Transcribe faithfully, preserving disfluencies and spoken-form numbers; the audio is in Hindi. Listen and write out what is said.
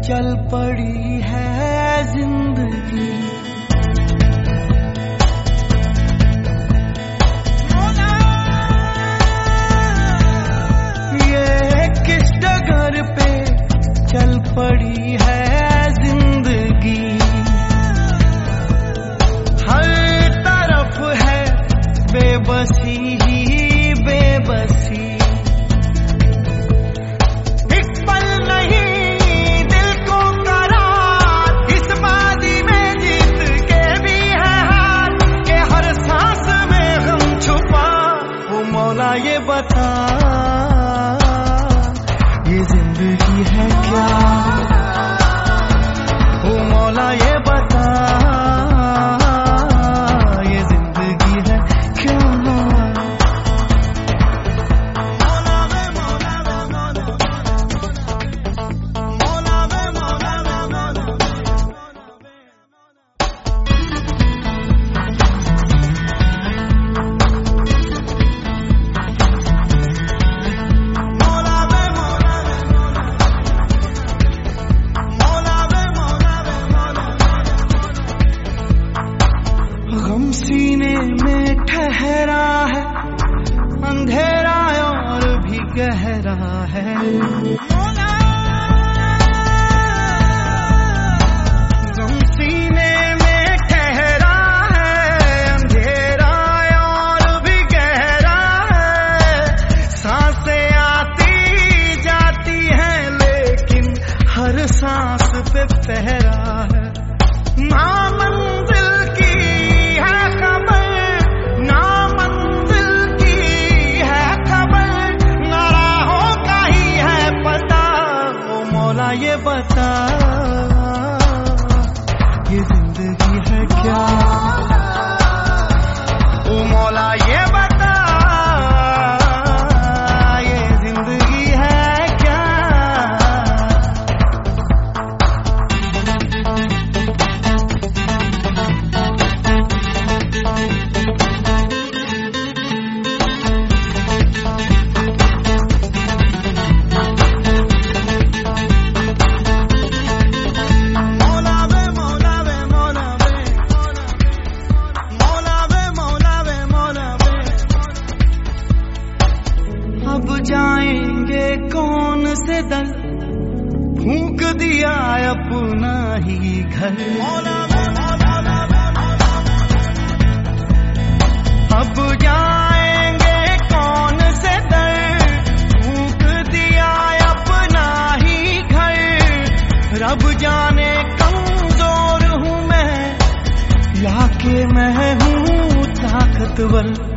चल पड़ी है जिंदगी। ये किस डगर पे चल पड़ी है जिंदगी। हर तरफ है बेबसी ही बेबसी। ये बता ये जिंदगी है क्या, ओ मौला ये बता ये जिंदगी है क्या। मौला वे मौला वे मौला मौला वे मौला वे मौला। गम सीने में ठहरा है, अंधेरा और भी गहरा है। गम सीने में ठहरा है, अंधेरा और भी गहरा है। सांसें आती जाती हैं लेकिन हर सांस पे पहरा है। ना मंजिल की है खबर, ना मंजिल की है खबर, ना राहों का ही है पता। ओ मौला ये बता ये जिंदगी है क्या, ओ मौला ये बता ये जिंदगी है क्या। अब जाएंगे कौन से दल, फूंक दिया अपना ही घर। अब जाएंगे कौन से दल, फूंक दिया अपना ही घर। रब जाने कमजोर हूँ मैं या कि मैं हूँ ताकतवर।